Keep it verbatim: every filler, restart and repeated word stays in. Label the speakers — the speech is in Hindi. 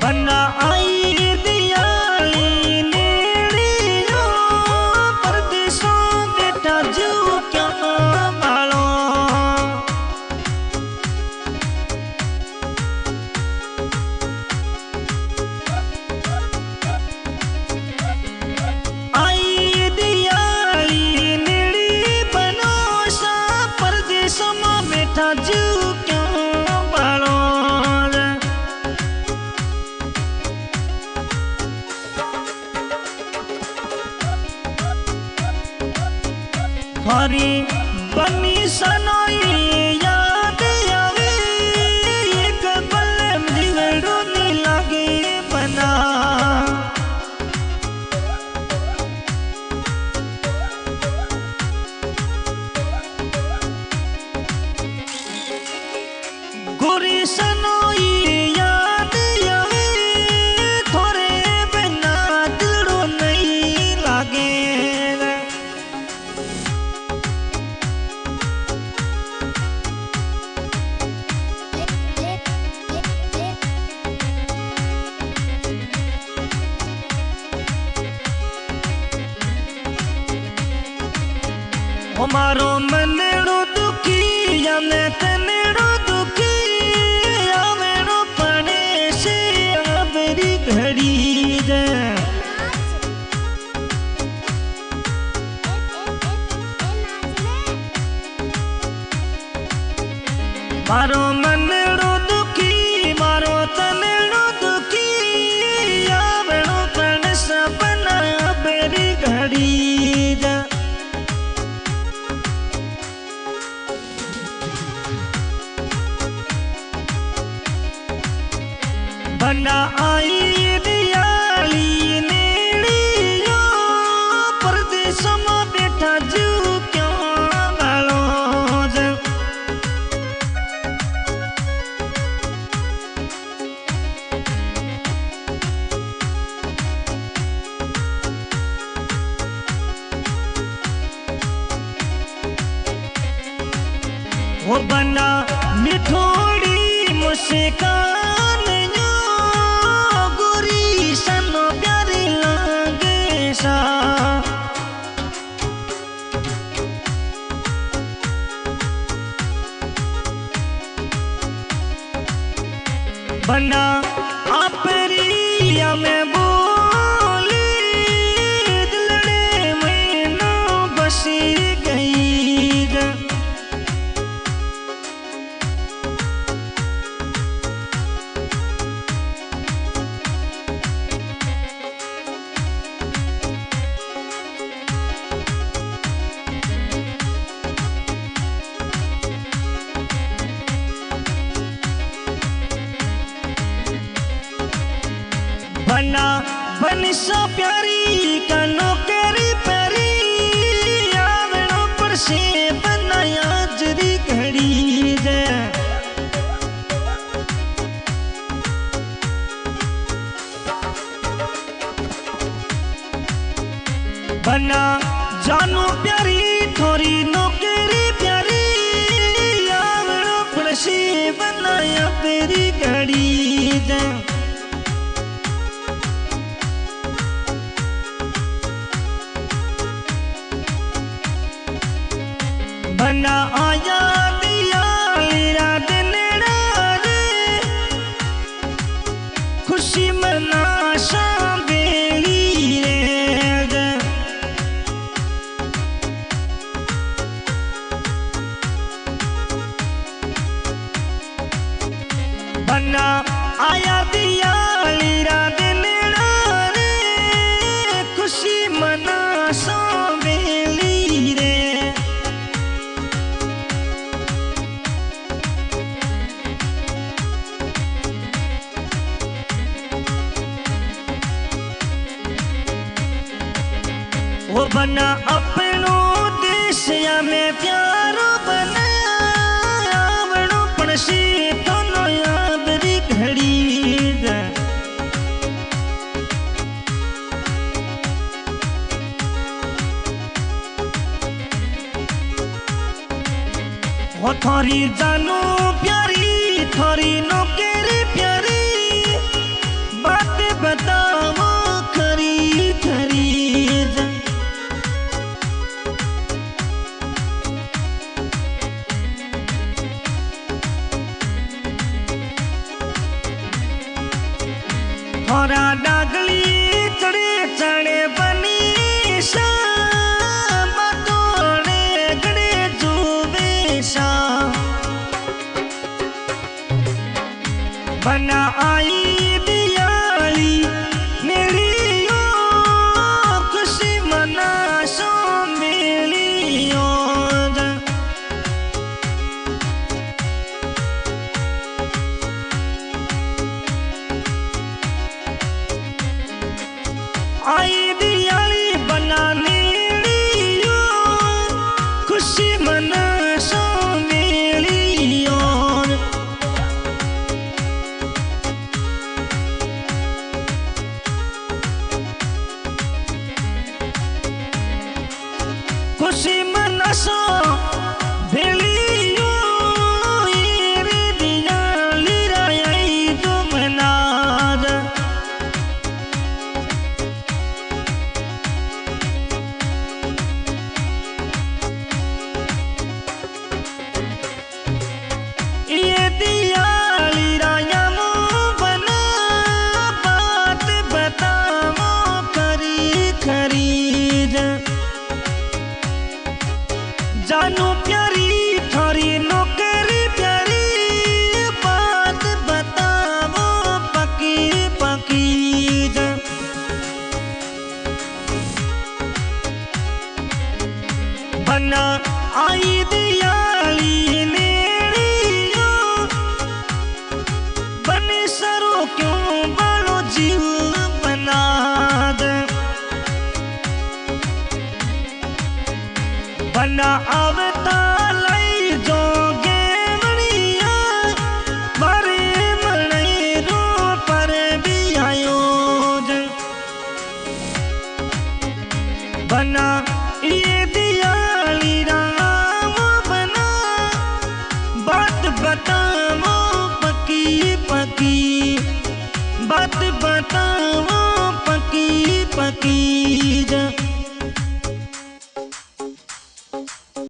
Speaker 1: बना आई दियाली नेड़ियो परदेसों बेटा जू क्या बालो आई दियाली नेड़ी बनो सा परदेसों में बेटा जू क्या बालो थारी बनी सनोई याद आवे एक पल जीवड़ो नी लागे बना गोरी सनोई याद आवे थोड़े बिना दिलड़ो नहीं लागे हमारो मनड़ो दुखी या मैं तनड़ो दुखी या मेरो पड़े से आबरी घड़ी दे मारो मनड़ो दुखी मारो तनड़ो दुखी या मेरो पड़े सपना आबरी घड़ी दे बना आई दियाली नेड़ियो परदेसों में बेटा जू क्यों बालो वो बना मिठोड़ी मुस्कान बना आपरिया में बोली दिलड़े में ना बसी गई बना बनिसा प्यारी कनो केरी पेरी आवड़ो पर से बनाया जरी घड़ी दे बना जानो प्यारी थोड़ी नौकरी प्यारी आवड़ो पर से बनाया तेरी घड़ी दे बना आया दियाली रात नेड़ा रे खुशी मना बेली रे बना आया दियाली रात नेड़ा रे खुशी मना बेली रे वो बना अपनो देश या में प्यारो बना आवड़ो पड़सी तो नो यादरी घड़ी दे वो थोड़ी जानो प्यारी थोड़ी नौकरी प्यारी होरा डागली चढ़े चढ़े बनी सा मतोड़े गड़े जुबे सा बना आई दियाली मेरी ओ खुशी मना सो मेरी ओर आई दियाली बनाने लियो खुशी मना सो मेरी ओर खुशी मना सो भेलियो रे दियाली राई तो मनाद ये दियाली राया मो बना बात बताओ करी खरीद जानू प्यारी थोड़ी नौकरी प्यारी बात बताओ पकी पकी बना आई दियाली नेड़ियो बने सरो क्यों बालो जीव